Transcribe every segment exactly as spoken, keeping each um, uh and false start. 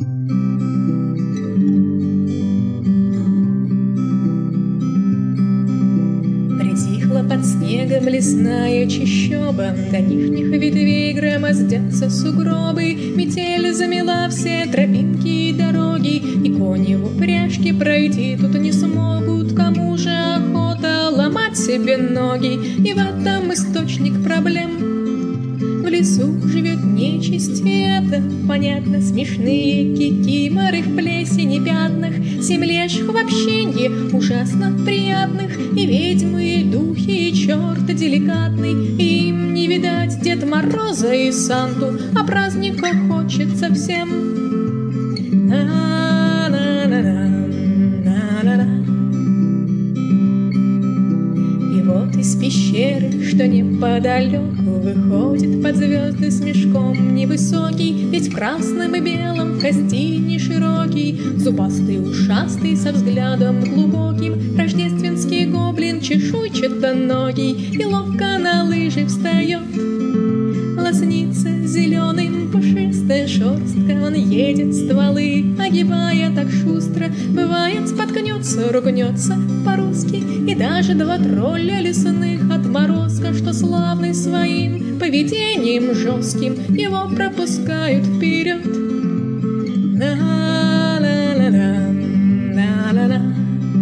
Притихла под снегом лесная чащоба, до нижних ветвей громоздятся сугробы. Метель замела все тропинки и дороги, и кони в упряжке пройти тут не смогут. Кому же охота ломать себе ноги, и в этом источник проблем. В лесу живет нечисть, и это понятно. Смешные кикиморы в плесени пятнах, семь леших в общенье ужасно приятных, и ведьмы, и духи, и черт деликатный. Им не видать Дед Мороза и Санту, а праздника хочется всем. На-на-на-на, на-на-на. И вот из пещеры, что неподалеку, выходит под звезды с мешком невысокий, ведь в красном и белом, в костине широкий, зубастый, ушастый, со взглядом глубоким, рождественский гоблин чешуйчатоногий, и ловко на лыжи встает. Лоснится зеленым пушистая шерстка, он едет стволы, огибая так шустро. Бывает, споткнется, ругнется по-русски, и даже два тролля лесных отморозка, что славный своим поведением жестким, его пропускают вперед. На-на-на-на, на-на-на.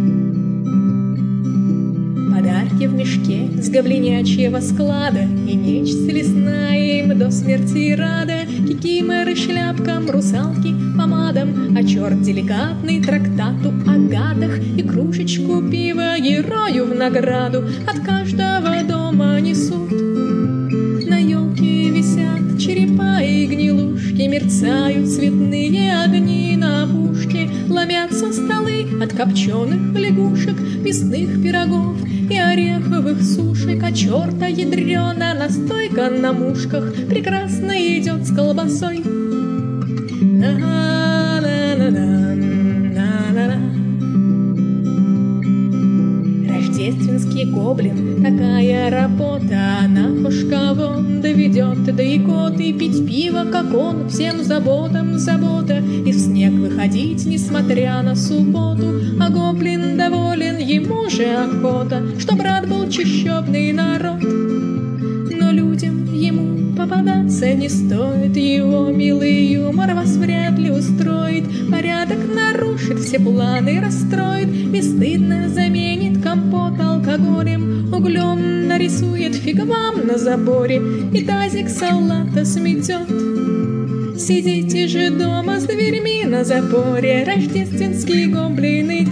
Подарки в мешке с гоблинячьего склада, и нечисть лесная им до смерти рада. Кикиморы шляпкам, русалки помадам, а черт деликатный трактату о гадах, и кружечку пива герою в награду от каждого дома несут. На елке висят черепа и гнилушки, мерцают цветные огни на опушке, ломятся столы от копченых лягушек, мясных пирогов и ореховых сушек, а черта ядрена настойка на мушках прекрасно идет с колбасой. На-на-на-на, на-на-на. Рождественский гоблин, такая работа, она уж кого доведет до икоты. Пить пиво, как он, всем заботам забота, и в снег выходить, несмотря на субботу. А гоблин доволен, ему же охота, чтоб рад был чащобный народ. Но людям ему попадаться не стоит, его милый юмор вас вряд ли устроит. Порядок нарушит, все планы расстроит, бесстыдно заменит компот алкоголем, углем нарисует фиг вам на заборе, и тазик салата сметет. Сидите же дома с дверьми на запоре, рождественский гоблин идет.